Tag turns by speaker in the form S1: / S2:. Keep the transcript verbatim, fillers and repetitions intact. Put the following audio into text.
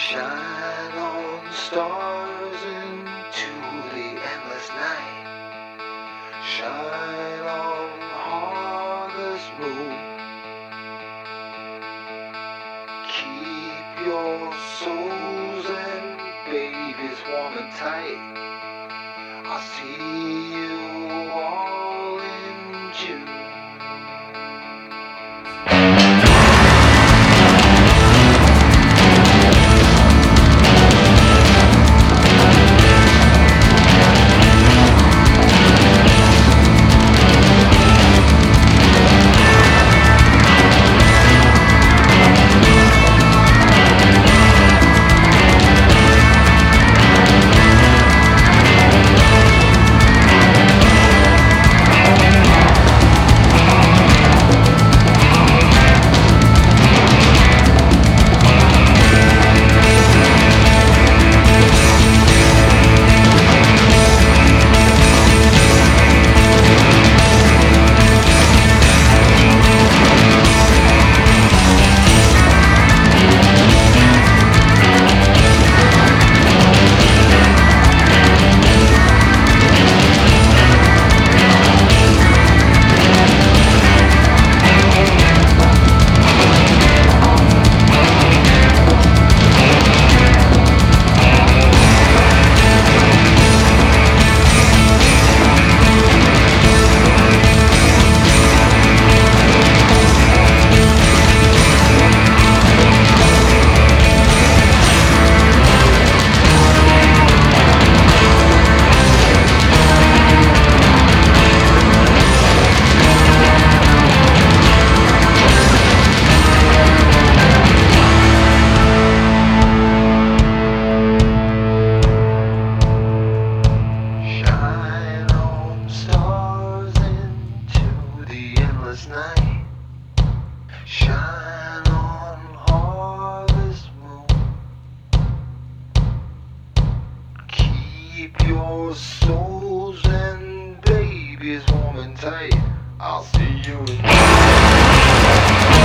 S1: Shine on stars into the endless night. Shine on harvest moon. Keep your souls and babies warm and tight. I'll see you all in June. Night. Shine on harvest moon. Keep your souls and babies warm and tight. I'll see you in